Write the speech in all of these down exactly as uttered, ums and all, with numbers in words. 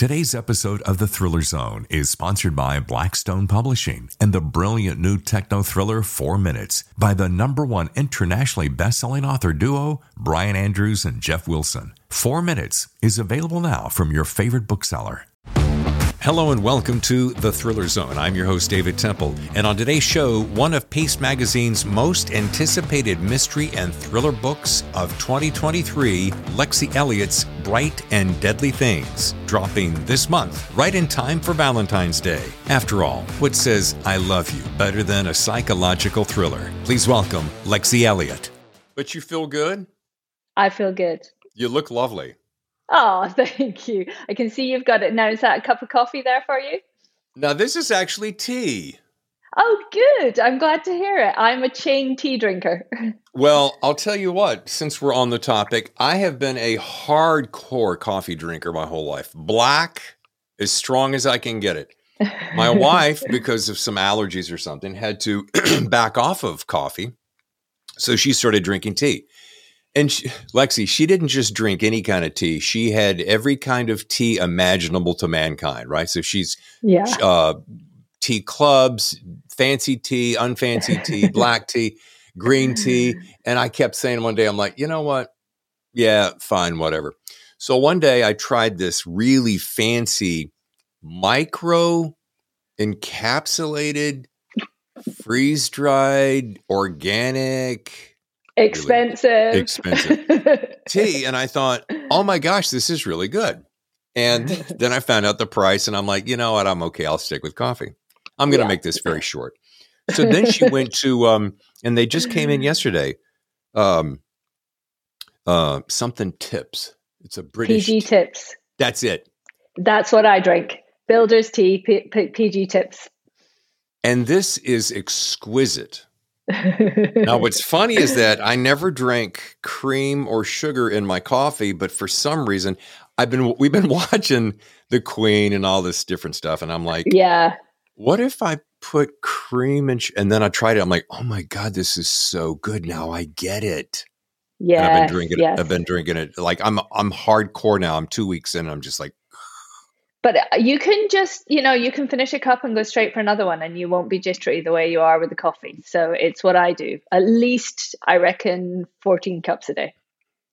Today's episode of The Thriller Zone is sponsored by Blackstone Publishing and the brilliant new techno thriller Four Minutes by the number one internationally best-selling author duo, Brian Andrews and Jeff Wilson. Four Minutes is available now from your favorite bookseller. Hello and welcome to The Thriller Zone. I'm your host, David Temple. And on today's show, one of Paste Magazine's most anticipated mystery and thriller books of twenty twenty-three, Lexi Elliott's Bright and Deadly Things, dropping this month, right in time for Valentine's Day. After all, what says I love you better than a psychological thriller? Please welcome Lexi Elliott. But you feel good? I feel good. You look lovely. Oh, thank you. I can see you've got it. Now, is that a cup of coffee there for you? Now, this is actually tea. Oh, good. I'm glad to hear it. I'm a chain tea drinker. Well, I'll tell you what, since we're on the topic, I have been a hardcore coffee drinker my whole life. Black, as strong as I can get it. My wife, because of some allergies or something, had to back off of coffee. So she started drinking tea. And she, Lexi, she didn't just drink any kind of tea. She had every kind of tea imaginable to mankind, right? So she's yeah. uh, tea clubs, fancy tea, unfancy tea, black tea, green tea. And I kept saying one day, I'm like, you know what? Yeah, fine, whatever. So one day I tried this really fancy micro encapsulated, freeze-dried, organic, Expensive. Really expensive tea. And I thought, oh my gosh, this is really good. And then I found out the price and I'm like, you know what? I'm okay. I'll stick with coffee. I'm going to yeah. make this very short. So then she went to, um, and they just came in yesterday, um, uh, something tips. It's a British. P G tips. That's it. That's what I drink. Builder's tea, P- P- P G tips. And this is exquisite. Now, what's funny is that I never drank cream or sugar in my coffee, but for some reason, I've been we've been watching The Queen and all this different stuff, and I'm like, yeah, what if I put cream and sh-? and then I tried it. I'm like, oh my god, this is so good. Now I get it. Yeah, I've been drinking yes. it. I've been drinking it. Like I'm I'm hardcore now. I'm two weeks in. And I'm just like. But you can just, you know, you can finish a cup and go straight for another one and you won't be jittery the way you are with the coffee. So it's what I do. At least, I reckon, fourteen cups a day.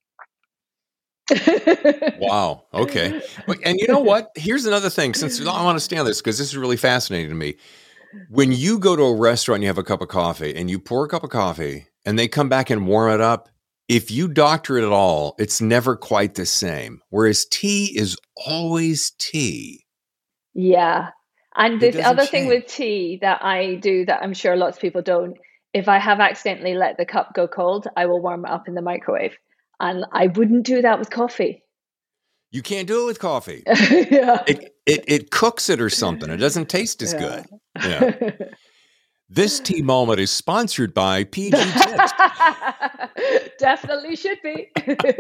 Wow. Okay. And you know what? Here's another thing. Since I want to stay on this because this is really fascinating to me. When you go to a restaurant and you have a cup of coffee and you pour a cup of coffee and they come back and warm it up, if you doctor it at all, it's never quite the same. Whereas tea is always tea. Yeah. And It the other doesn't thing change. with tea that I do that I'm sure lots of people don't, if I have accidentally let the cup go cold, I will warm it up in the microwave. And I wouldn't do that with coffee. You can't do it with coffee. yeah. It, it it cooks it or something. It doesn't taste as Yeah. good. Yeah. This tea moment is sponsored by P G Tips. Definitely should be.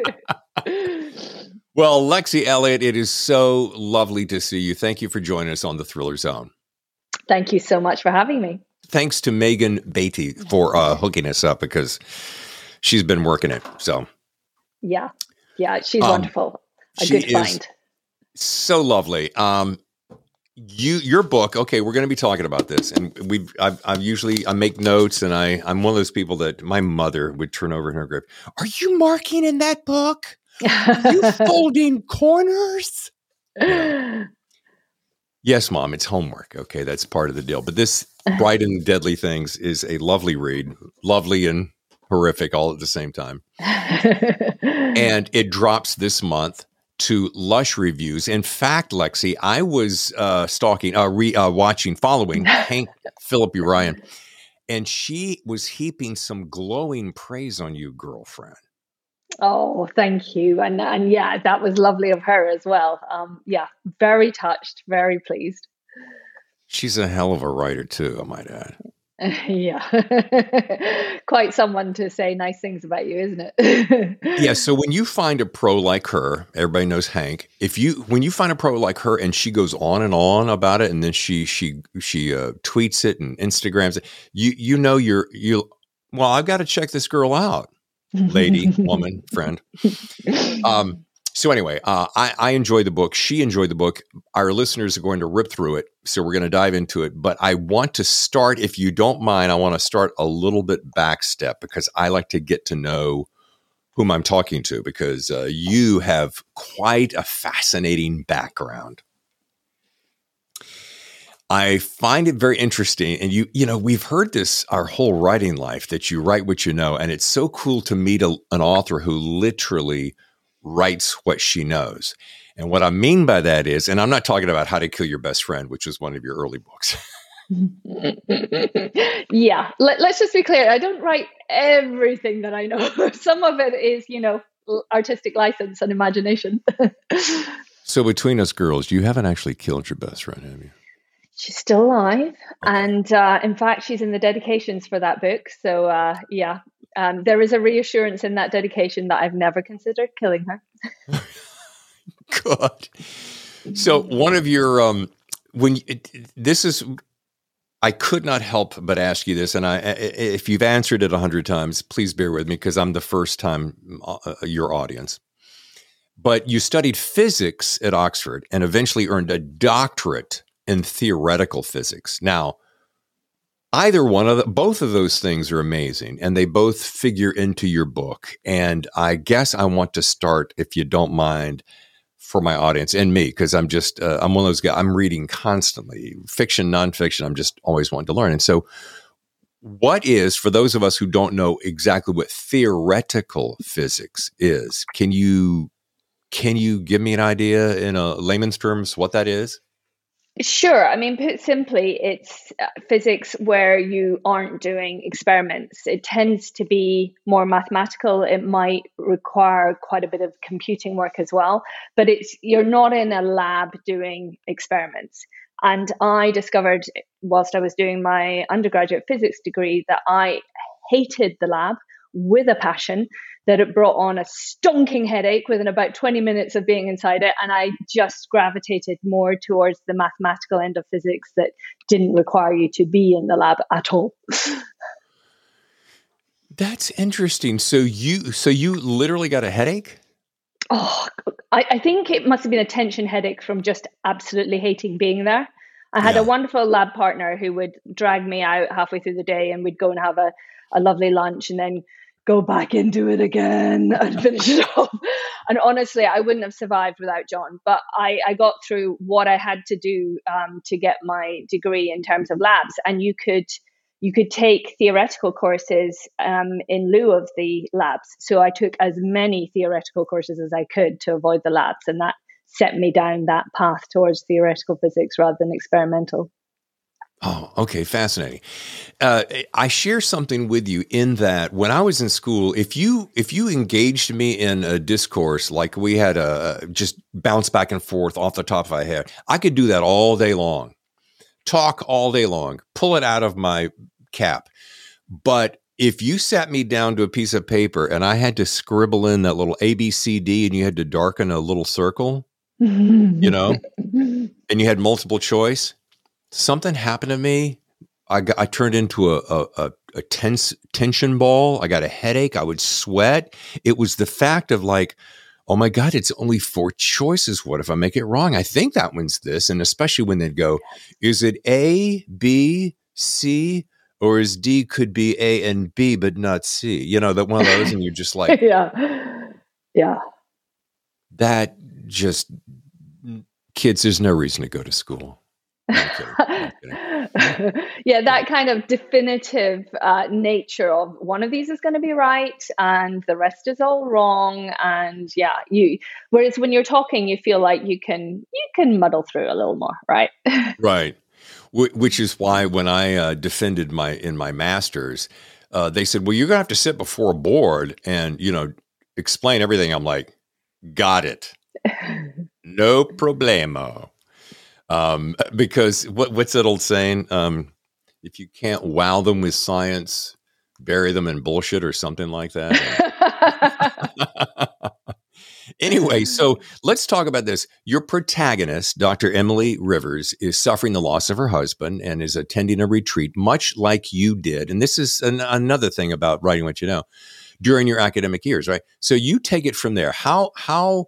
Well, Lexi Elliott, it is so lovely to see you. Thank you for joining us on The Thriller Zone. Thank you so much for having me. Thanks to Megan Beatty for uh, hooking us up because she's been working it. So yeah, yeah, she's um, wonderful. A she good is find. So lovely. Um, you, your book. Okay, we're going to be talking about this, and we. I've, I've usually I make notes, and I. I'm one of those people that my mother would turn over in her grave. Are you marking in that book? Are you folding corners? Yeah. Yes, Mom, it's homework. Okay, that's part of the deal. But this Bright and Deadly Things is a lovely read, lovely and horrific all at the same time. And it drops this month to Lush Reviews. In fact, Lexi, I was uh, stalking, uh, re, uh, watching, following Hank Phillip Urian, and she was heaping some glowing praise on you, girlfriend. Oh, thank you. And and yeah, that was lovely of her as well. Um, yeah, very touched, very pleased. She's a hell of a writer too, I might add. Yeah. Quite someone to say nice things about you, isn't it? Yeah. So when you find a pro like her, everybody knows Hank. If you when you find a pro like her and she goes on and on about it, and then she she she uh, tweets it and Instagrams it, you you know you're you. Well, I've got to check this girl out, lady, woman, friend. Um. So anyway, uh, I, I enjoy the book. She enjoyed the book. Our listeners are going to rip through it. So we're going to dive into it. But I want to start, if you don't mind, I want to start a little bit back step because I like to get to know whom I'm talking to because uh, you have quite a fascinating background. I find it very interesting. And you, you know, we've heard this our whole writing life that you write what you know. And it's so cool to meet a, an author who literally writes what she knows. And what I mean by that is, and I'm not talking about How to Kill Your Best Friend, which was one of your early books. Yeah, Let, let's just be clear. I don't write everything that I know. Some of it is, you know, artistic license and imagination. So between us girls, you haven't actually killed your best friend, have you? She's still alive. Okay. And uh, in fact, she's in the dedications for that book. So uh, yeah, um, there is a reassurance in that dedication that I've never considered killing her. Good. So one of your, um, when it, this is, I could not help but ask you this. And I, if you've answered it a hundred times, please bear with me because I'm the first time uh, your audience. But you studied physics at Oxford and eventually earned a doctorate in theoretical physics. Now, either one of the, both of those things are amazing, and they both figure into your book. And I guess I want to start, if you don't mind, for my audience and me, because I'm just uh, I'm one of those guys. I'm reading constantly, fiction, nonfiction. I'm just always wanting to learn. And so, what is, for those of us who don't know exactly what theoretical physics is, can you can you give me an idea in a layman's terms what that is? Sure. I mean, put simply, it's uh, physics where you aren't doing experiments. It tends to be more mathematical. It might require quite a bit of computing work as well, but it's you're not in a lab doing experiments. And I discovered whilst I was doing my undergraduate physics degree that I hated the lab with a passion, that it brought on a stonking headache within about twenty minutes of being inside it. And I just gravitated more towards the mathematical end of physics that didn't require you to be in the lab at all. That's interesting. So you, so you literally got a headache? Oh, I, I think it must have been a tension headache from just absolutely hating being there. I had yeah. a wonderful lab partner who would drag me out halfway through the day and we'd go and have a, a lovely lunch and then go back and do it again and finish it off. And honestly, I wouldn't have survived without John, but I, I got through what I had to do um, to get my degree in terms of labs. And you could you could take theoretical courses um, in lieu of the labs. So I took as many theoretical courses as I could to avoid the labs. And that set me down that path towards theoretical physics rather than experimental. Oh, okay. Fascinating. Uh, I share something with you in that when I was in school, if you, if you engaged me in a discourse, like we had a just bounce back and forth off the top of my head, I could do that all day long, talk all day long, pull it out of my cap. But if you sat me down to a piece of paper and I had to scribble in that little A, B, C, D, and you had to darken a little circle, you know, and you had multiple choice, something happened to me. I got, I turned into a, a, a, a tense tension ball. I got a headache. I would sweat. It was the fact of like, oh my God, it's only four choices. What if I make it wrong? I think that one's this. And especially when they'd go, is it A, B, C, or is D could be A and B, but not C? You know, that one of those. And you're just like, yeah, yeah. That just, kids, there's no reason to go to school. I'm kidding. I'm kidding. Yeah, that kind of definitive uh, nature of one of these is going to be right and the rest is all wrong. And yeah, you. Whereas when you're talking, you feel like you can you can muddle through a little more, right? Right. Wh- which is why when I uh, defended my in my master's, uh, they said, "Well, you're going to have to sit before a board and you know explain everything." I'm like, "Got it, no problemo." Um, because what, what's that old saying? Um, if you can't wow them with science, bury them in bullshit or something like that. Anyway, so let's talk about this. Your protagonist, Doctor Emily Rivers, is suffering the loss of her husband and is attending a retreat, much like you did. And this is an, another thing about writing what you know during your academic years, right? So you take it from there. How, how,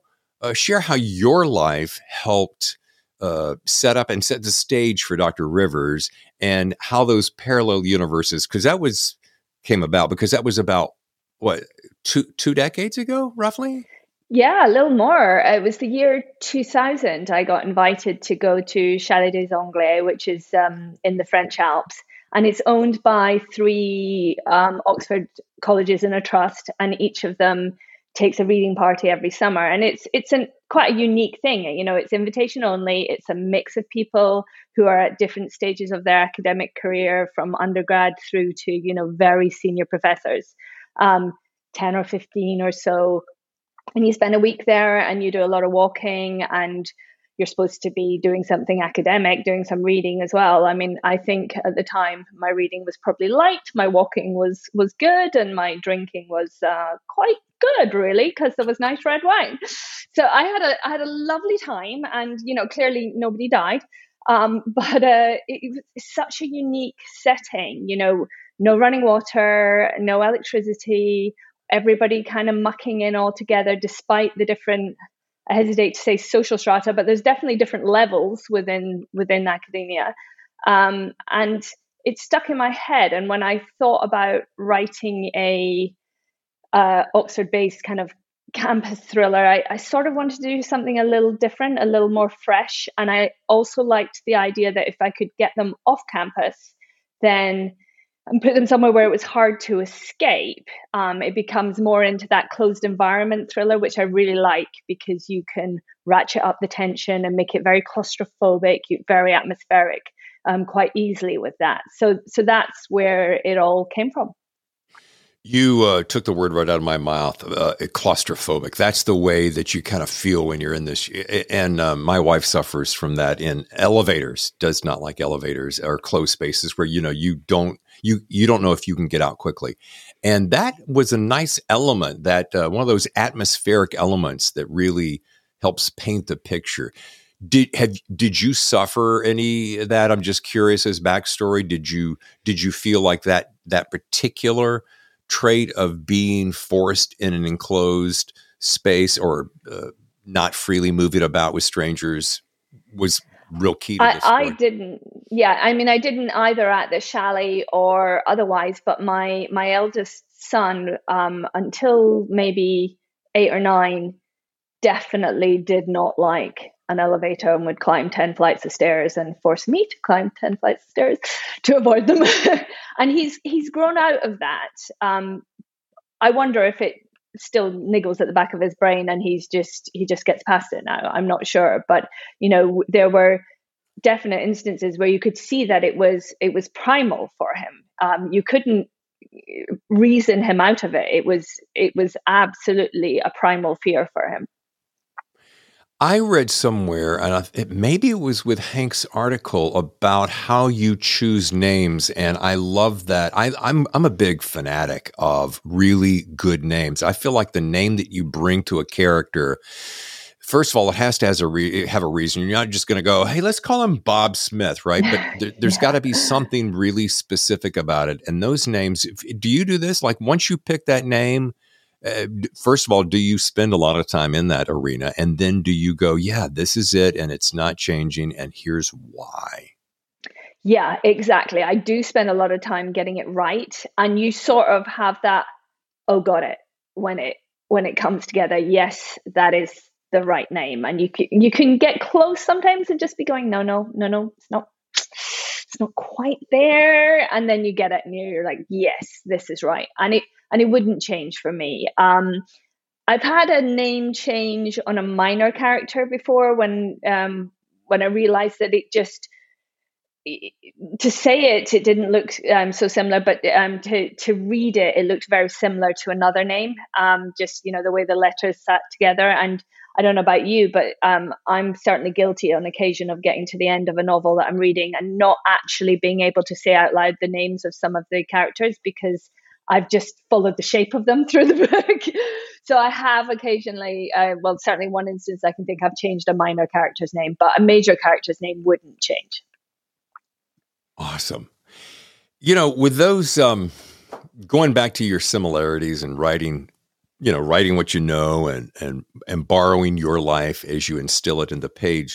uh, share how your life helped uh, set up and set the stage for Doctor Rivers, and how those parallel universes, because that was came about because that was about what two two decades ago, roughly. Yeah, a little more. It was the year two thousand. I got invited to go to Chalet des Anglais, which is um, in the French Alps, and it's owned by three um, Oxford colleges in a trust, and each of them takes a reading party every summer. And it's it's an quite a unique thing. You know, it's invitation only. It's a mix of people who are at different stages of their academic career, from undergrad through to, you know, very senior professors, um, ten or fifteen or so. And you spend a week there and you do a lot of walking, and you're supposed to be doing something academic, doing some reading as well. I mean, I think at the time my reading was probably light, my walking was was good, and my drinking was uh, quite good, really, because there was nice red wine. So I had a I had a lovely time, and you know, clearly nobody died, um, but uh, it, it was such a unique setting. You know, no running water, no electricity. Everybody kind of mucking in all together, despite the different, I hesitate to say social strata, but there's definitely different levels within within academia. Um, and it stuck in my head. And when I thought about writing a uh, Oxford-based kind of campus thriller, I, I sort of wanted to do something a little different, a little more fresh. And I also liked the idea that if I could get them off campus, then and put them somewhere where it was hard to escape, um, it becomes more into that closed environment thriller, which I really like, because you can ratchet up the tension and make it very claustrophobic, very atmospheric, um, quite easily with that. So, so that's where it all came from. You uh, took the word right out of my mouth, uh, claustrophobic. That's the way that you kind of feel when you're in this. And uh, my wife suffers from that in elevators, does not like elevators or closed spaces where, you know, you don't, you, you don't know if you can get out quickly. And that was a nice element, that uh, one of those atmospheric elements that really helps paint the picture. Did have did you suffer any of that? I'm just curious as backstory. Did you did you feel like that that particular trait of being forced in an enclosed space, or uh, not freely moving about with strangers, was real key to I, this story? I didn't. Yeah, I mean, I didn't either at the chalet or otherwise. But my my eldest son, um, until maybe eight or nine, definitely did not like an elevator and would climb ten flights of stairs and force me to climb ten flights of stairs to avoid them. And he's he's grown out of that. Um, I wonder if it still niggles at the back of his brain and he's just he just gets past it now. I'm not sure, but you know, there were definite instances where you could see that it was it was primal for him. Um, you couldn't reason him out of it. It was it was absolutely a primal fear for him. I read somewhere, and I, it, maybe it was with Hank's article, about how you choose names, and I love that. I, I'm I'm a big fanatic of really good names. I feel like the name that you bring to a character, first of all, it has to has a re- have a reason. You're not just going to go, "Hey, let's call him Bob Smith," right? But there, there's yeah. got to be something really specific about it. And those names, if, do you do this? Like once you pick that name, Uh, first of all, do you spend a lot of time in that arena? And then do you go, yeah, this is it, and it's not changing, and here's why? Yeah, exactly. I do spend a lot of time getting it right. And you sort of have that, oh, got it, when it when it comes together. Yes, that is the right name. And you can, you can get close sometimes and just be going, no, no, no, no, it's not. It's not quite there. And then you get it and you're like, yes, this is right. And it and it wouldn't change for me. Um, I've had a name change on a minor character before when um, when I realized that it just, to say it, it didn't look um, so similar, but um, to, to read it, it looked very similar to another name. Um, just, you know, the way the letters sat together. And I don't know about you, but um, I'm certainly guilty on occasion of getting to the end of a novel that I'm reading and not actually being able to say out loud the names of some of the characters because I've just followed the shape of them through the book. So I have occasionally, uh, well, certainly one instance I can think I've changed a minor character's name, but a major character's name wouldn't change. Awesome. You know, with those, um, going back to your similarities in writing you know, writing what you know and and and borrowing your life as you instill it in the page.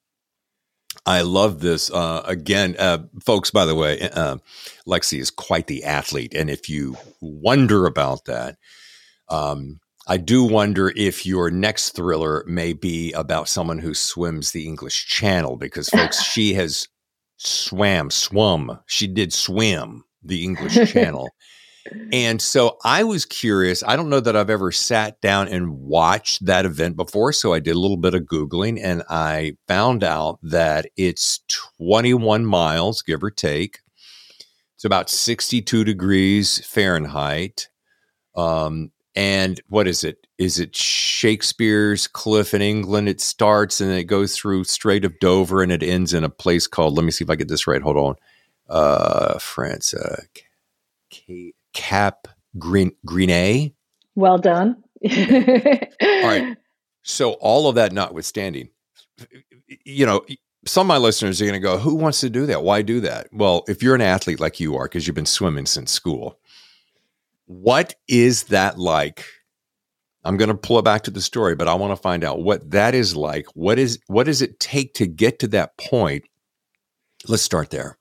I love this. Uh, again, uh, folks, by the way, uh, Lexi is quite the athlete. And if you wonder about that, um, I do wonder if your next thriller may be about someone who swims the English Channel, because, folks, she has swam, swum. She did swim the English Channel. And so I was curious. I don't know that I've ever sat down and watched that event before. So I did a little bit of Googling and I found out that it's twenty-one miles, give or take. It's about sixty-two degrees Fahrenheit. Um, and what is it? Is it Shakespeare's Cliff in England? It starts and it goes through Strait of Dover and it ends in a place called, let me see if I get this right. Hold on. Uh, France, uh, Kate. Cap Green Greenay. Well done. All right. So all of that notwithstanding, you know, some of my listeners are going to go, who wants to do that? Why do that? Well, if you're an athlete like you are, because you've been swimming since school, what is that like? I'm going to pull it back to the story, but I want to find out what that is like. What is, what does it take to get to that point? Let's start there.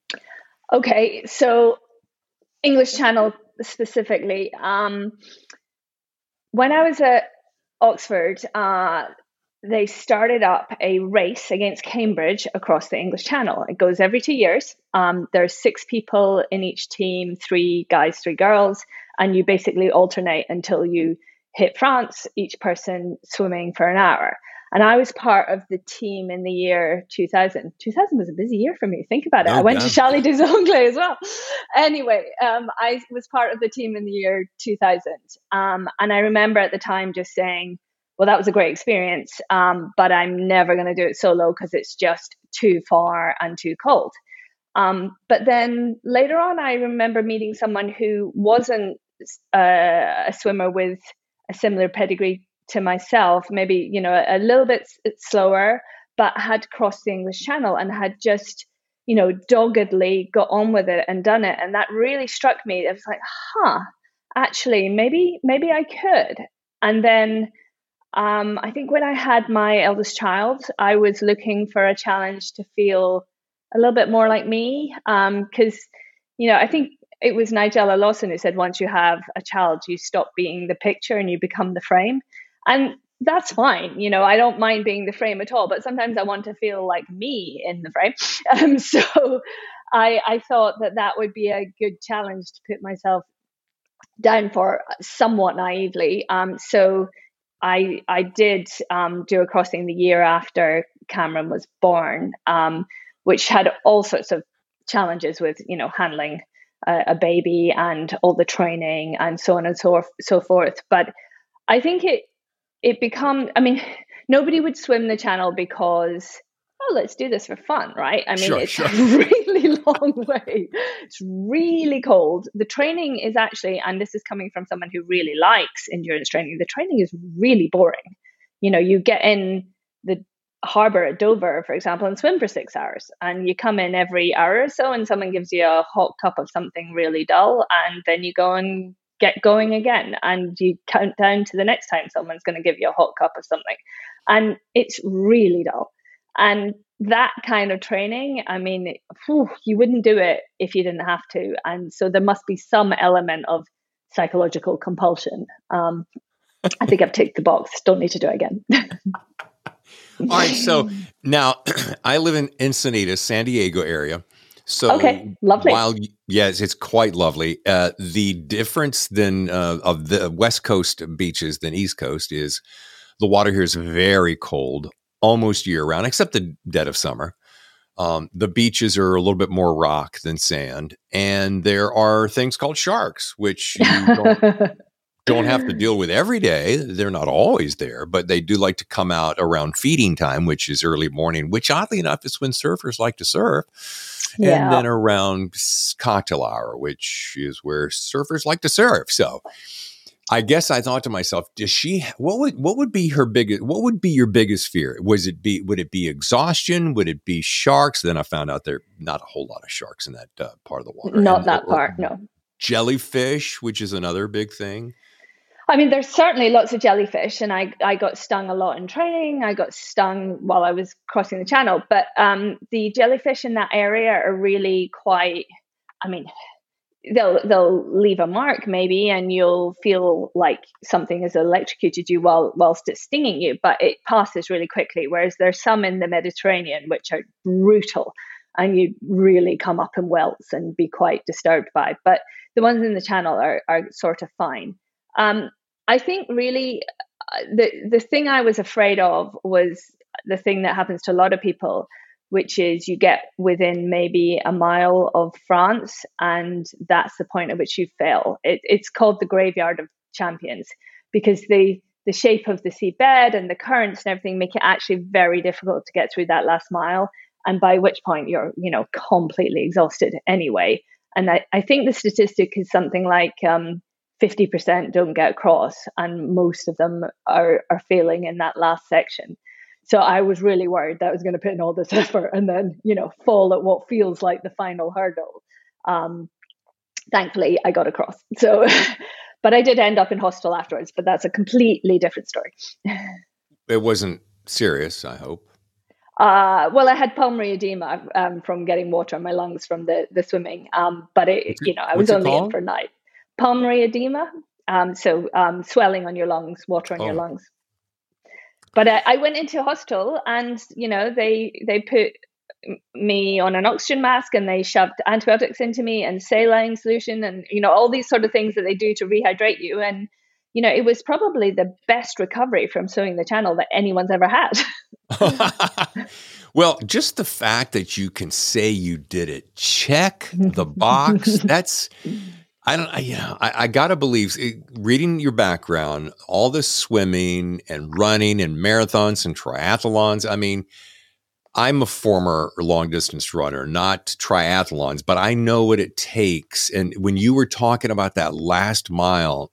Okay. So English Channel specifically. Um, when I was at Oxford, uh, they started up a race against Cambridge across the English Channel. It goes every two years. Um, there's six people in each team, three guys, three girls, and you basically alternate until you hit France, each person swimming for an hour. And I was part of the team in the year two thousand. two thousand was a busy year for me. Think about it. No, I went to Chalet des Anglais as well. Anyway, um, I was part of the team in the year two thousand. Um, and I remember at the time just saying, well, that was a great experience, um, but I'm never going to do it solo because it's just too far and too cold. Um, but then later on, I remember meeting someone who wasn't uh, a swimmer with a similar pedigree to myself, maybe, you know, a little bit slower, but had crossed the English Channel and had just, you know, doggedly got on with it and done it. And that really struck me. It was like, huh, actually, maybe, maybe I could. And then um, I think when I had my eldest child, I was looking for a challenge to feel a little bit more like me. Um, cause, you know, I think it was Nigella Lawson who said, once you have a child, you stop being the picture and you become the frame. And that's fine. You know, I don't mind being the frame at all, but sometimes I want to feel like me in the frame. Um, so I, I thought that that would be a good challenge to put myself down for somewhat naively. Um, so I, I did um, do a crossing the year after Cameron was born, um, which had all sorts of challenges with, you know, handling a, a baby and all the training and so on and so, so forth. But I think it, It become, I mean, nobody would swim the channel because, oh, let's do this for fun, right? I mean, sure, it's sure. a really long way. It's really cold. The training is actually, and this is coming from someone who really likes endurance training, the training is really boring. You know, you get in the harbor at Dover, for example, and swim for six hours. And you come in every hour or so and someone gives you a hot cup of something really dull. And then you go and get going again, and you count down to the next time someone's going to give you a hot cup of something, and it's really dull. And that kind of training, I mean, whew, you wouldn't do it if you didn't have to. And so there must be some element of psychological compulsion. Um, I think I've ticked the box. Don't need to do it again. All right. So now I live in Encinitas, San Diego area. So okay, lovely. While yes, it's quite lovely. Uh, the difference then uh, of the West Coast beaches than East Coast is the water here is very cold almost year round, except the dead of summer. Um, the beaches are a little bit more rock than sand, and there are things called sharks, which you don't, don't have to deal with every day. They're not always there, but they do like to come out around feeding time, which is early morning, which oddly enough is when surfers like to surf. Yeah. And then around cocktail hour, which is where surfers like to surf. So I guess I thought to myself, does she, what would, what would be her biggest, what would be your biggest fear? Was it be, would it be exhaustion? Would it be sharks? Then I found out there are not a whole lot of sharks in that uh, part of the water. Not and, that or, part, no. Jellyfish, which is another big thing. I mean, there's certainly lots of jellyfish, and I, I got stung a lot in training. I got stung while I was crossing the channel. But um, the jellyfish in that area are really quite, I mean, they'll they'll leave a mark maybe, and you'll feel like something has electrocuted you while whilst it's stinging you, but it passes really quickly. Whereas there's some in the Mediterranean which are brutal, and you really come up in welts and be quite disturbed by. But the ones in the channel are are sort of fine. Um, I think really uh, the the thing I was afraid of was the thing that happens to a lot of people, which is you get within maybe a mile of France, and that's the point at which you fail. It, it's called the graveyard of champions, because the the shape of the seabed and the currents and everything make it actually very difficult to get through that last mile, and by which point you're, you know, completely exhausted anyway. And I, I think the statistic is something like um, fifty percent don't get across, and most of them are, are failing in that last section. So I was really worried that I was going to put in all this effort and then, you know, fall at what feels like the final hurdle. Um, thankfully, I got across. So, but I did end up in hospital afterwards, but that's a completely different story. It wasn't serious, I hope. Uh, well, I had pulmonary edema um, from getting water in my lungs from the, the swimming. Um, but, it, you know, I was only in for a night. Pulmonary edema. Um, so um, swelling on your lungs, water on oh. your lungs. But I, I went into hospital, and, you know, they they put me on an oxygen mask, and they shoved antibiotics into me and saline solution, and, you know, all these sort of things that they do to rehydrate you. And, you know, it was probably the best recovery from swimming the channel that anyone's ever had. Well, just the fact that you can say you did it, check the box, that's... I don't, I, you know, I, I got to believe, reading your background, all this swimming and running and marathons and triathlons. I mean, I'm a former long distance runner, not triathlons, but I know what it takes. And when you were talking about that last mile,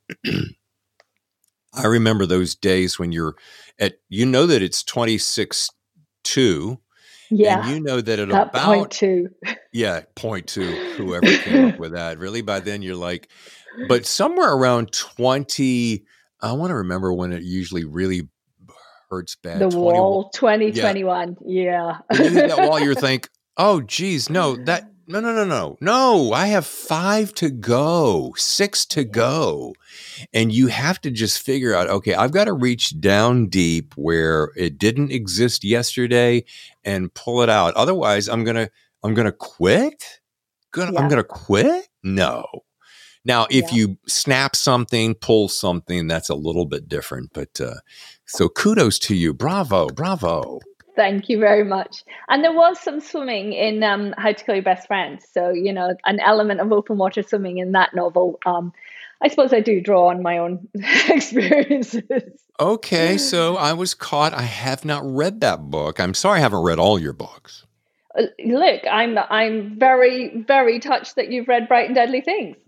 I remember those days when you're at, you know, that it's twenty-six two. Yeah. And you know that at that about point two. Yeah, point two, whoever came up with that. Really, by then you're like, but somewhere around twenty, I want to remember when it usually really hurts bad. The wall, twenty twenty-one. Yeah. yeah. You hit that wall, you think, oh, geez, no, that, no, no, no, no, no, I have five to go, six to go. And you have to just figure out, okay, I've got to reach down deep where it didn't exist yesterday and pull it out. Otherwise, I'm going to, I'm going to quit. Gonna, yeah. I'm going to quit. No. Now, if yeah. you snap something, pull something, that's a little bit different. But uh, so kudos to you. Bravo. Bravo. Thank you very much. And there was some swimming in um, How to Kill Your Best Friend. So, you know, an element of open water swimming in that novel. Um, I suppose I do draw on my own experiences. Okay, so I was caught. I have not read that book. I'm sorry I haven't read all your books. Uh, look, I'm I'm very, very touched that you've read Bright and Deadly Things.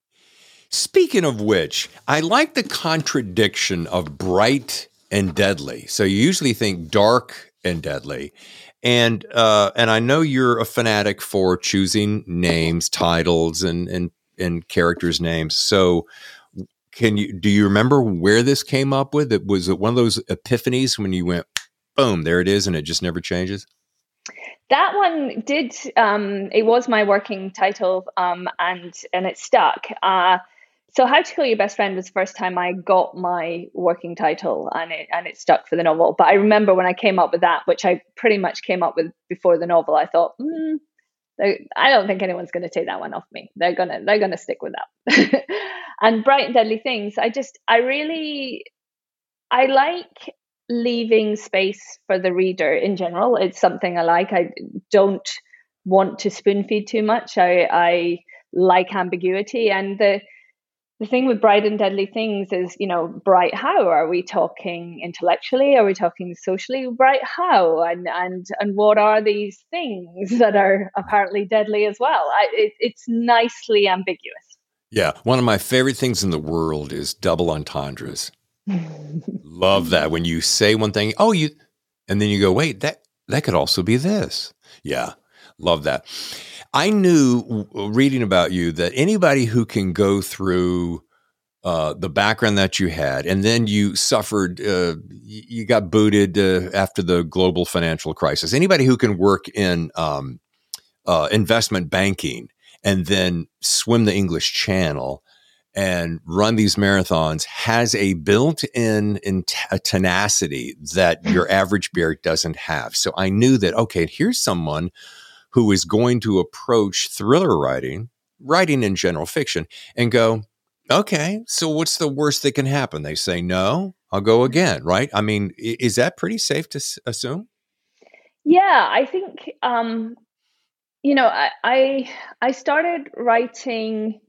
Speaking of which, I like the contradiction of bright and deadly. So you usually think dark and deadly. And uh, and I know you're a fanatic for choosing names, titles, and and and characters' names. So can you do you remember where this came up with? It was it one of those epiphanies when you went, boom, there it is, and it just never changes? That one did. Um, it was my working title, um, and and it stuck. Uh, so, How to Kill Your Best Friend was the first time I got my working title, and it and it stuck for the novel. But I remember when I came up with that, which I pretty much came up with before the novel, I thought, mm, I don't think anyone's going to take that one off me. They're gonna they're gonna stick with that. And Bright and Deadly Things, I just I really I like leaving space for the reader in general. It's something I like. I don't want to spoon feed too much. I I like ambiguity, and the the thing with Bright and Deadly Things is, you know, bright how? Are we talking intellectually? Are we talking socially? Bright how? And and and what are these things that are apparently deadly as well? I, it, it's nicely ambiguous. Yeah. One of my favorite things in the world is double entendres. Love that. When you say one thing, oh, you, and then you go, wait, that, that could also be this. Yeah. Love that. I knew reading about you that anybody who can go through uh, the background that you had, and then you suffered, uh, you got booted uh, after the global financial crisis. Anybody who can work in um, uh, investment banking and then swim the English Channel and run these marathons has a built-in in t- a tenacity that your average bear doesn't have. So I knew that, okay, here's someone who is going to approach thriller writing, writing in general fiction, and go, okay, so what's the worst that can happen? They say, no, I'll go again, right? I mean, is that pretty safe to s- assume? Yeah, I think, um, you know, I, I, I started writing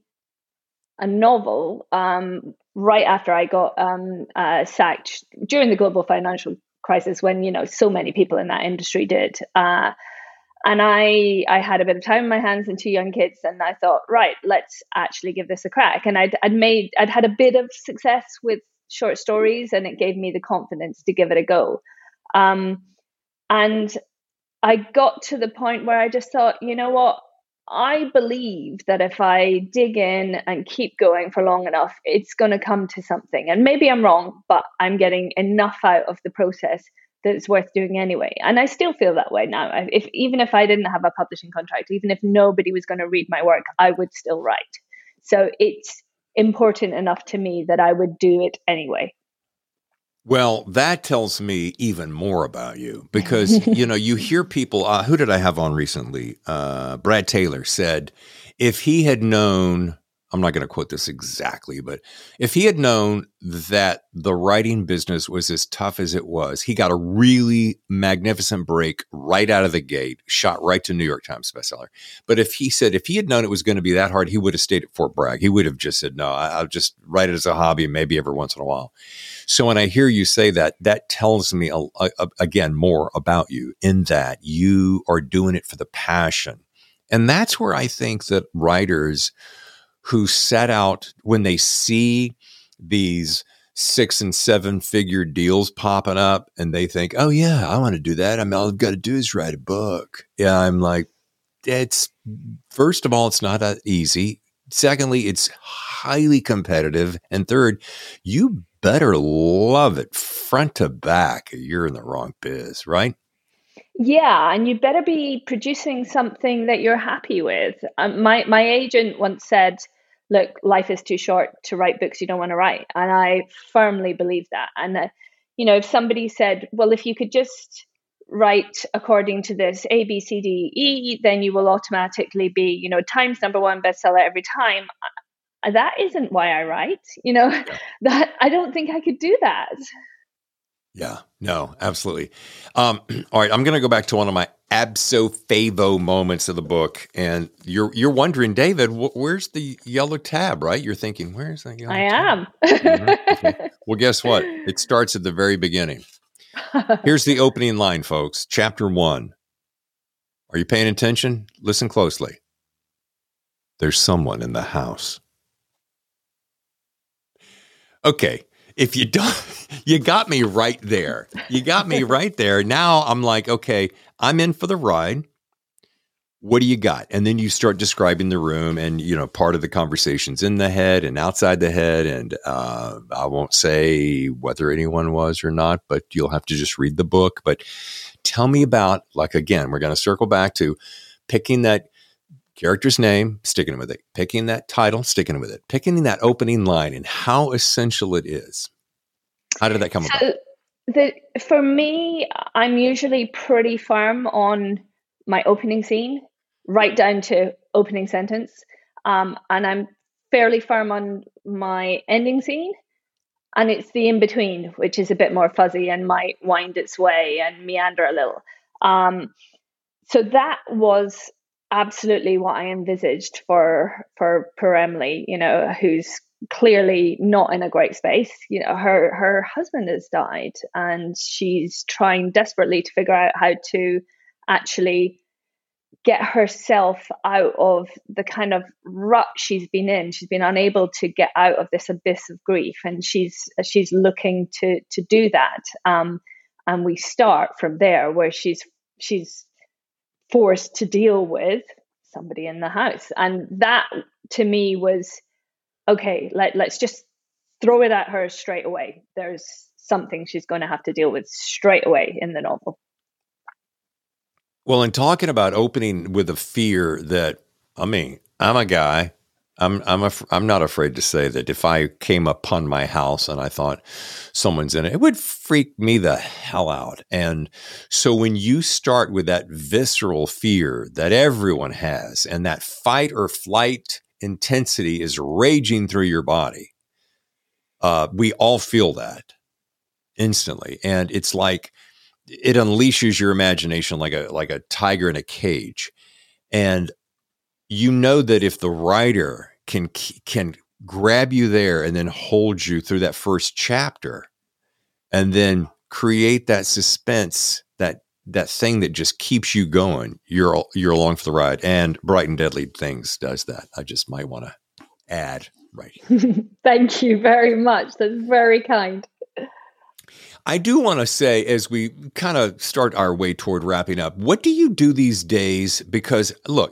a novel um, right after I got um, uh, sacked during the global financial crisis, when, you know, so many people in that industry did. Uh, and I I had a bit of time in my hands and two young kids, and I thought, right, let's actually give this a crack. And I'd, I'd made I'd had a bit of success with short stories, and it gave me the confidence to give it a go. Um, and I got to the point where I just thought, you know what? I believe that if I dig in and keep going for long enough, it's going to come to something. And maybe I'm wrong, but I'm getting enough out of the process that it's worth doing anyway. And I still feel that way now. If even if I didn't have a publishing contract, even if nobody was going to read my work, I would still write. So it's important enough to me that I would do it anyway. Well, that tells me even more about you because, you know, you hear people, uh, who did I have on recently? Uh, Brad Taylor said, if he had known, I'm not going to quote this exactly, but if he had known that the writing business was as tough as it was, he got a really magnificent break right out of the gate, shot right to New York Times bestseller. But if he said, if he had known it was going to be that hard, he would have stayed at Fort Bragg. He would have just said, no, I'll just write it as a hobby, maybe every once in a while. So when I hear you say that, that tells me, a, a, again, more about you in that you are doing it for the passion. And that's where I think that writers who set out, when they see these six and seven figure deals popping up and they think, oh yeah, I want to do that. I mean, all I've got to do is write a book. Yeah. I'm like, it's, first of all, it's not that easy. Secondly, it's highly competitive. And third, you better love it front to back. You're in the wrong biz, right? Yeah, and you better be producing something that you're happy with. Um, my my agent once said, "Look, life is too short to write books you don't want to write," and I firmly believe that. And uh, you know, if somebody said, "Well, if you could just write according to this A, B, C, D, E, then you will automatically be, you know, Times number one bestseller every time," uh, that isn't why I write. You know, Yeah. that I don't think I could do that. Yeah, no, absolutely. Um, all right, I'm going to go back to one of my abso favo moments of the book, and you're you're wondering, David, wh- where's the yellow tab? Right? You're thinking, where's that yellow I tab? am. Mhm. Okay. Well, guess what? It starts at the very beginning. Here's the opening line, folks. Chapter one. Are you paying attention? Listen closely. There's someone in the house. Okay. If you don't, you got me right there. You got me right there. Now I'm like, okay, I'm in for the ride. What do you got? And then you start describing the room, and, you know, part of the conversation's in the head and outside the head. And uh, I won't say whether anyone was or not, but you'll have to just read the book. But tell me about, like, again, we're going to circle back to picking that character's name, sticking with it, picking that title, sticking with it, picking that opening line, and how essential it is. How did that come So about? the for me, I'm usually pretty firm on my opening scene, right down to opening sentence, um, and I'm fairly firm on my ending scene. And it's the in between, which is a bit more fuzzy and might wind its way and meander a little. Um, so that was absolutely what I envisaged for for for Emily, you know, who's clearly not in a great space. You know, her her husband has died, and she's trying desperately to figure out how to actually get herself out of the kind of rut she's been in. She's been unable to get out of this abyss of grief, and she's she's looking to to do that. Um, and we start from there, where she's she's forced to deal with somebody in the house, and that to me was okay. Let let's just throw it at her straight away. There's something she's going to have to deal with straight away in the novel. Well, in talking about opening with a fear that, I mean, I'm a guy, I'm I'm a, I'm not afraid to say that if I came upon my house and I thought someone's in it, it would freak me the hell out. And so when you start with that visceral fear that everyone has, and that fight or flight intensity is raging through your body, uh, we all feel that instantly, and it's like it unleashes your imagination like a like a tiger in a cage. And you know that if the writer can can grab you there and then hold you through that first chapter and then create that suspense, that that thing that just keeps you going, you're you're along for the ride. And Bright and Deadly Things does that. I just might want to add right here. Thank you very much. That's very kind. I do want to say, as we kind of start our way toward wrapping up, what do you do these days? Because look,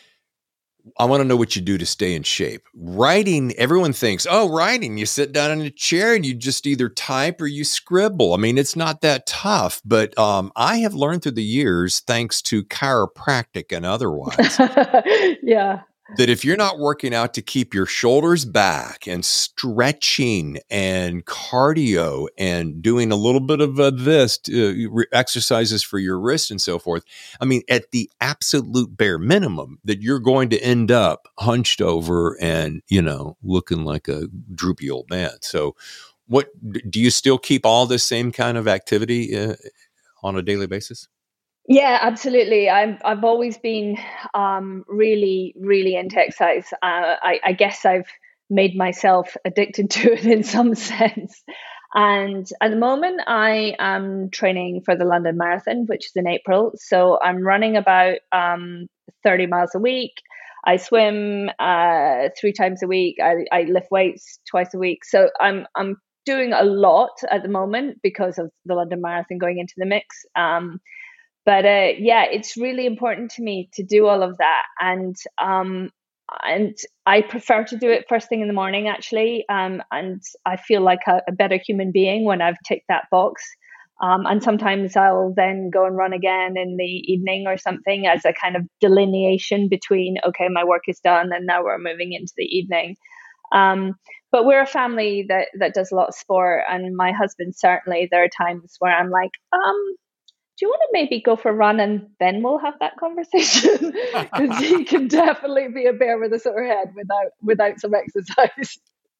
I want to know what you do to stay in shape. Writing, everyone thinks, oh, writing, you sit down in a chair and you just either type or you scribble. I mean, it's not that tough, but um, I have learned through the years, thanks to chiropractic and otherwise, yeah, that if you're not working out to keep your shoulders back and stretching and cardio and doing a little bit of uh, this uh, exercises for your wrist and so forth, I mean, at the absolute bare minimum, that you're going to end up hunched over and, you know, looking like a droopy old man. So what, do you still keep all this same kind of activity uh, on a daily basis? Yeah, absolutely. I'm, I've always been um, really, really into exercise. Uh, I, I guess I've made myself addicted to it in some sense. And at the moment, I am training for the London Marathon, which is in April. So I'm running about um, thirty miles a week. I swim uh, three times a week. I, I lift weights twice a week. So I'm I'm doing a lot at the moment because of the London Marathon going into the mix. Um, But uh, yeah, it's really important to me to do all of that, and um, and I prefer to do it first thing in the morning, actually. Um, and I feel like a, a better human being when I've ticked that box. Um, and sometimes I'll then go and run again in the evening or something as a kind of delineation between, okay, my work is done, and now we're moving into the evening. Um, but we're a family that that does a lot of sport, and my husband certainly. There are times where I'm like, um. do you want to maybe go for a run and then we'll have that conversation? Because he can definitely be a bear with a sore head without without some exercise.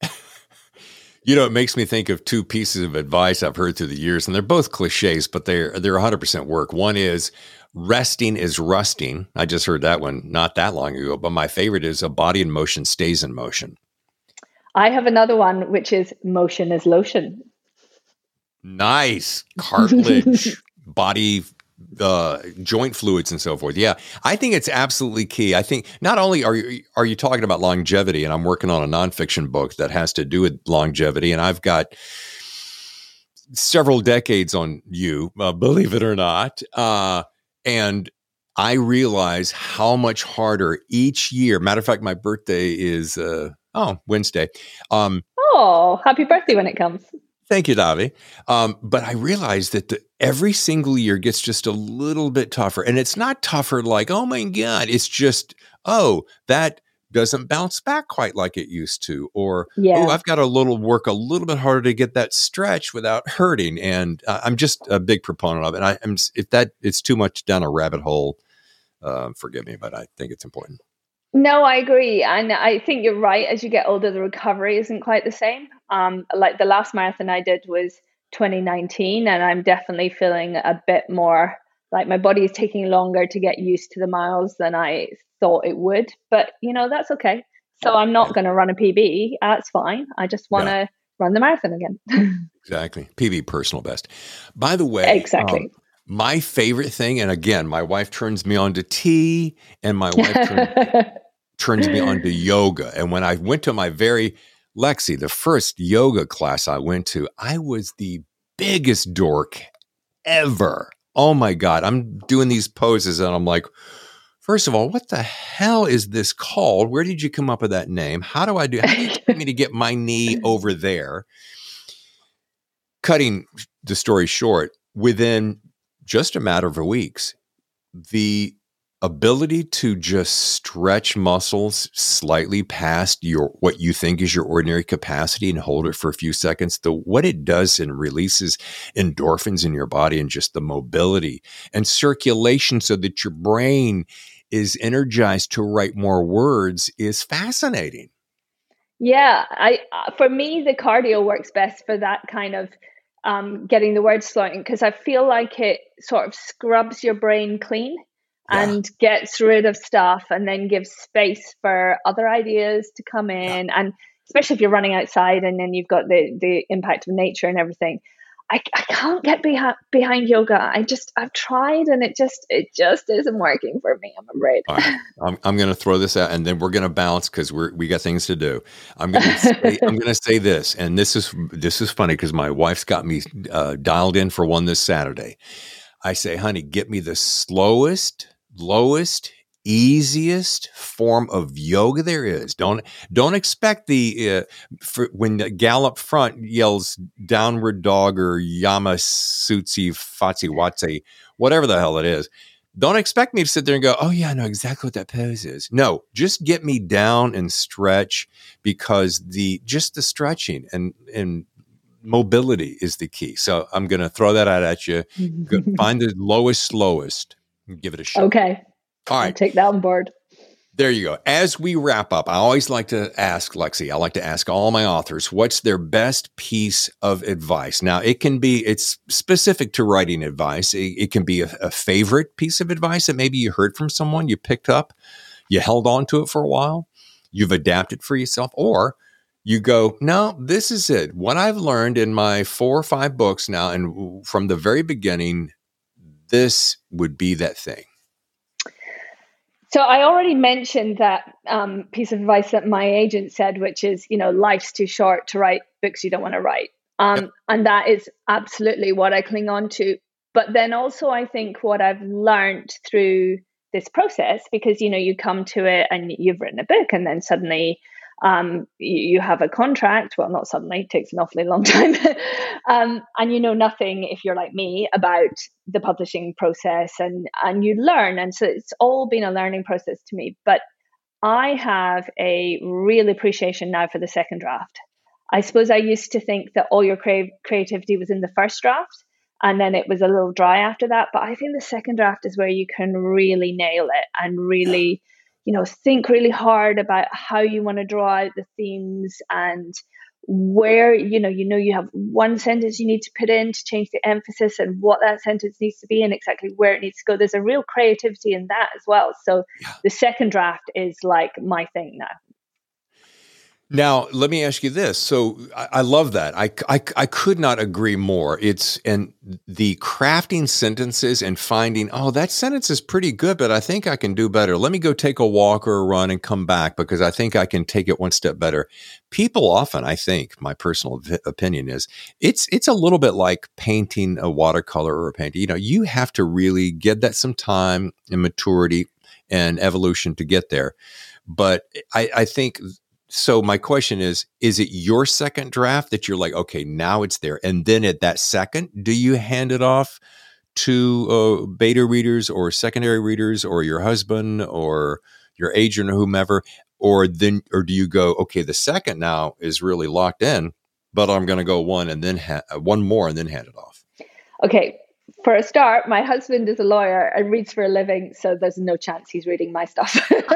You know, it makes me think of two pieces of advice I've heard through the years, and they're both cliches, but they're they're one hundred percent work. One is resting is rusting. I just heard that one not that long ago, but my favorite is a body in motion stays in motion. I have another one, which is motion is lotion. Nice. Cartilage. Body, uh, joint fluids and so forth. Yeah, I think it's absolutely key. I think not only are you are you talking about longevity, and I'm working on a nonfiction book that has to do with longevity, and I've got several decades on you, uh, believe it or not, uh, and I realize how much harder each year. Matter of fact, my birthday is uh, oh Wednesday. Um, oh, happy birthday when it comes. Thank you, Davi. Um, but I realized that the, every single year gets just a little bit tougher. And it's not tougher like, oh my God, it's just, oh, that doesn't bounce back quite like it used to. Or, yeah. oh, I've got to little work a little bit harder to get that stretch without hurting. And uh, I'm just a big proponent of it. And I, I'm, if that it's too much down a rabbit hole, uh, forgive me, but I think it's important. No, I agree. And I think you're right. As you get older, the recovery isn't quite the same. Um, like the last marathon I did was twenty nineteen, and I'm definitely feeling a bit more like my body is taking longer to get used to the miles than I thought it would. But, you know, that's okay. So I'm not going to run a P B. That's fine. I just want to yeah. run the marathon again. Exactly. P B personal best. By the way, exactly. Um, my favorite thing, and again, my wife turns me on to tea, and my wife turns, turns me on to yoga. And when I went to my very, Lexi, the first yoga class I went to, I was the biggest dork ever. Oh my God. I'm doing these poses and I'm like, first of all, what the hell is this called? Where did you come up with that name? How do I do? How do you get me to get my knee over there? Cutting the story short, within just a matter of weeks, the ability to just stretch muscles slightly past your what you think is your ordinary capacity and hold it for a few seconds, the what it does and releases endorphins in your body and just the mobility and circulation so that your brain is energized to write more words is fascinating. Yeah, I for me the cardio works best for that kind of um, getting the words flowing, because I feel like it sort of scrubs your brain clean. Yeah. And gets rid of stuff and then gives space for other ideas to come in. Yeah. And especially if you're running outside and then you've got the, the impact of nature and everything. I, I can't get behind, behind yoga. I just, I've tried and it just, it just isn't working for me, I'm afraid. All right. I'm, I'm going to throw this out and then we're going to bounce because we're, we got things to do. I'm going to say, I'm going to say this, and this is, this is funny because my wife's got me uh, dialed in for one this Saturday. I say, honey, get me the slowest, lowest, easiest form of yoga there is. Don't don't expect the uh, for, when the gal up front yells downward dog or yamasutsi fatsi watsi, whatever the hell it is. Don't expect me to sit there and go, oh yeah, I know exactly what that pose is. No, just get me down and stretch, because the just the stretching and and mobility is the key. So I'm going to throw that out at you. Find the lowest, slowest. Give it a shot. Okay. All right. I'll take that on board. There you go. As we wrap up, I always like to ask, Lexi, I like to ask all my authors, what's their best piece of advice? Now, it can be, it's specific to writing advice. It, it can be a, a favorite piece of advice that maybe you heard from someone, you picked up, you held on to it for a while, you've adapted for yourself, or you go, no, this is it. What I've learned in my four or five books now, and from the very beginning, this would be that thing. So I already mentioned that um, piece of advice that my agent said, which is, you know, life's too short to write books you don't want to write. Um, yep. And that is absolutely what I cling on to. But then also I think what I've learned through this process, because, you know, you come to it and you've written a book and then suddenly Um, you, you have a contract. Well, not suddenly, it takes an awfully long time. um, and you know nothing, if you're like me, about the publishing process, and, and you learn. And so it's all been a learning process to me. But I have a real appreciation now for the second draft. I suppose I used to think that all your cre- creativity was in the first draft, and then it was a little dry after that. But I think the second draft is where you can really nail it and really... you know, think really hard about how you want to draw out the themes and where, you know, you know, you have one sentence you need to put in to change the emphasis and what that sentence needs to be and exactly where it needs to go. There's a real creativity in that as well. So yeah. The second draft is like my thing now. Now, let me ask you this. So I, I love that. I, I, I could not agree more. It's and the crafting sentences and finding, oh, that sentence is pretty good, but I think I can do better. Let me go take a walk or a run and come back because I think I can take it one step better. People often, I think, my personal v- opinion is it's it's a little bit like painting a watercolor or a painting. You know, you have to really give that some time and maturity and evolution to get there. But I, I think... So my question is, is it your second draft that you're like, okay, now it's there? And then at that second, do you hand it off to uh, beta readers or secondary readers or your husband or your agent or whomever? Or then, or do you go, okay, the second now is really locked in, but I'm going to go one and then ha- one more and then hand it off? Okay. For a start, my husband is a lawyer and reads for a living, so there's no chance he's reading my stuff.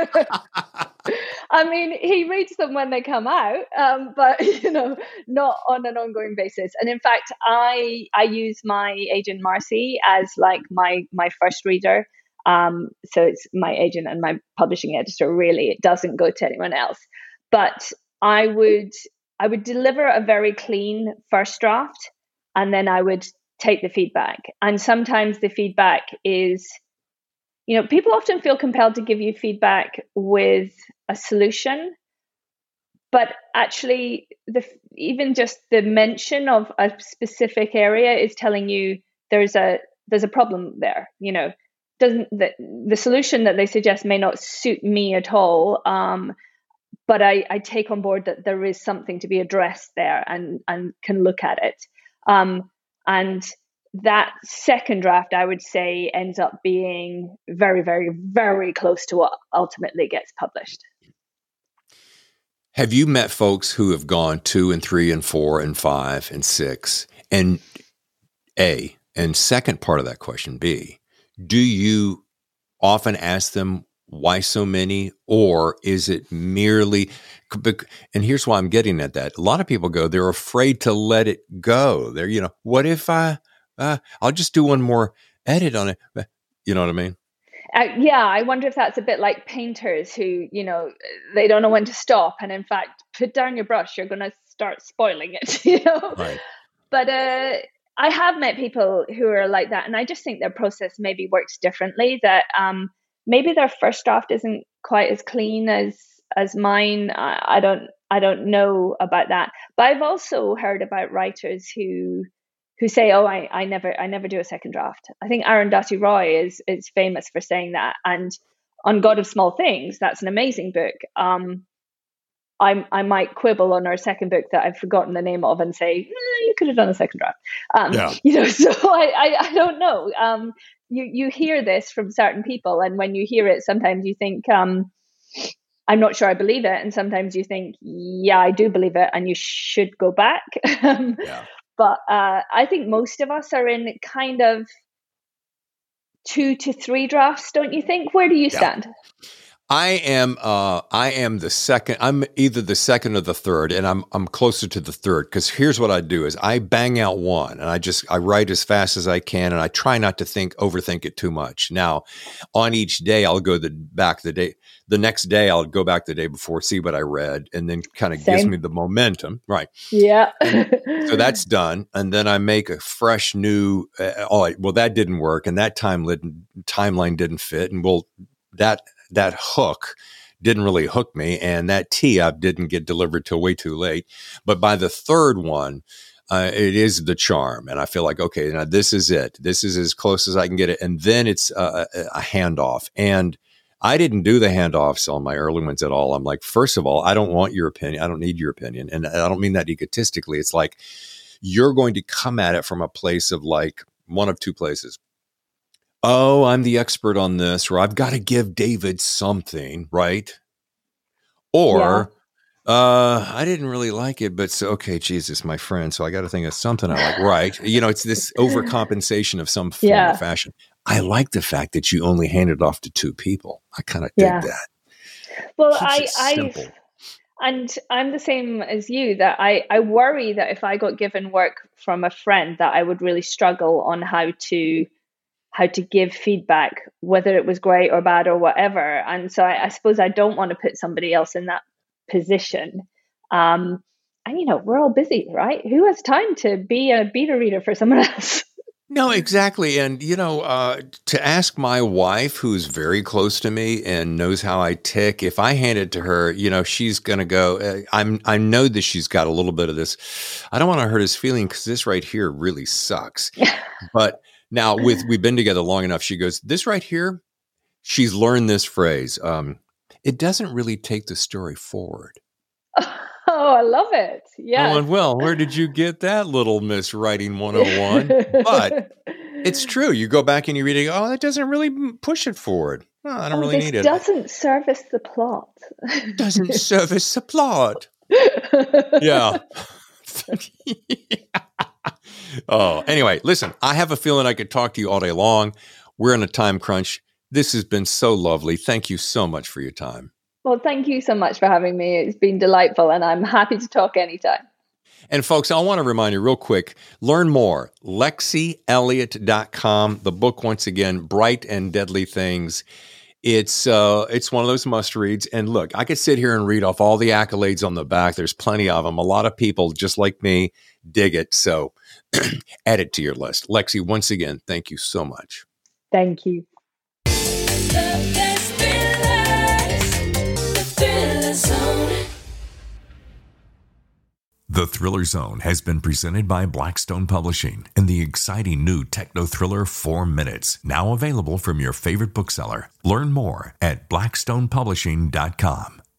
I mean, he reads them when they come out, um, but, you know, not on an ongoing basis. And in fact, I I use my agent, Marcy, as like my, my first reader. Um, so it's my agent and my publishing editor, really. It doesn't go to anyone else. But I would I would deliver a very clean first draft, and then I would take the feedback. And sometimes the feedback is, you know, people often feel compelled to give you feedback with a solution, but actually the even just the mention of a specific area is telling you there's a there's a problem there. You know, doesn't the, the solution that they suggest may not suit me at all. Um, but I, I take on board that there is something to be addressed there, and and can look at it. Um, and that second draft, I would say, ends up being very, very, very close to what ultimately gets published. Have you met folks who have gone two and three and four and five and six? And A, and second part of that question, B, do you often ask them why so many, or is it merely, and here's why I'm getting at that. A lot of people go, they're afraid to let it go. They're, you know, what if I, uh, I'll just do one more edit on it. You know what I mean? Uh, yeah, I wonder if that's a bit like painters who, you know, they don't know when to stop. And in fact, put down your brush, you're going to start spoiling it, you know? Right. But uh, I have met people who are like that. And I just think their process maybe works differently, that um, maybe their first draft isn't quite as clean as as mine. I, I don't I don't know about that. But I've also heard about writers who who say, oh, I, I never I never do a second draft. I think Arundhati Roy is is famous for saying that. And on God of Small Things, that's an amazing book. Um, I I might quibble on her second book that I've forgotten the name of and say, eh, you could have done a second draft. Um, yeah. You know, so I, I, I don't know. Um, you you hear this from certain people, and when you hear it, sometimes you think, um, I'm not sure I believe it, and sometimes you think, yeah, I do believe it, and you should go back. um, yeah. But uh, I think most of us are in kind of two to three drafts, don't you think? Where do you yeah. stand? I am uh, I am the second. I'm either the second or the third, and I'm I'm closer to the third, because here's what I do is I bang out one, and I just I write as fast as I can, and I try not to think overthink it too much. Now, on each day, I'll go the back the day the next day. I'll go back the day before, see what I read, and then kind of gives me the momentum, right? Yeah. So that's done, and then I make a fresh new. Uh, oh, well, that didn't work, and that time timeline didn't fit, and well, that. That hook didn't really hook me, and that tee-up didn't get delivered till way too late. But by the third one, uh, it is the charm, and I feel like, okay, now this is it. This is as close as I can get it, and then it's a, a handoff. And I didn't do the handoffs on my early ones at all. I'm like, first of all, I don't want your opinion. I don't need your opinion, and I don't mean that egotistically. It's like you're going to come at it from a place of like one of two places. Oh, I'm the expert on this, or I've got to give David something, right? Or, yeah. uh, I didn't really like it, but so, okay, Jesus, my friend, so I got to think of something I like, right? You know, it's this overcompensation of some form yeah. or fashion. I like the fact that you only handed off to two people. I kind of dig yeah. that. Well, I, I, and I'm the same as you, that I, I worry that if I got given work from a friend, that I would really struggle on how to how to give feedback, whether it was great or bad or whatever. And so I, I suppose I don't want to put somebody else in that position. Um, and, you know, we're all busy, right? Who has time to be a beta reader for someone else? No, exactly. And, you know, uh, to ask my wife, who's very close to me and knows how I tick, if I hand it to her, you know, she's going to go, uh, I'm, I know that she's got a little bit of this. I don't want to hurt his feeling because this right here really sucks. But now, with we've been together long enough, she goes, this right here, she's learned this phrase. Um, it doesn't really take the story forward. Oh, I love it. Yeah. Oh, and well, where did you get that, little Miss Writing one oh one? But it's true. You go back and you read it, oh, that doesn't really push it forward. Oh, I don't oh, really this need it. doesn't service the plot. Doesn't service the plot. Yeah. Yeah. Oh, anyway, listen, I have a feeling I could talk to you all day long. We're in a time crunch. This has been so lovely. Thank you so much for your time. Well, thank you so much for having me. It's been delightful, and I'm happy to talk anytime. And folks, I want to remind you real quick, learn more, lexi elliott dot com. The book, once again, Bright and Deadly Things. It's uh, it's one of those must reads. And look, I could sit here and read off all the accolades on the back. There's plenty of them. A lot of people, just like me, dig it. So add it to your list. Lexi, once again, thank you so much. Thank you. The Thriller Zone has been presented by Blackstone Publishing and the exciting new techno thriller Four Minutes, now available from your favorite bookseller. Learn more at blackstone publishing dot com.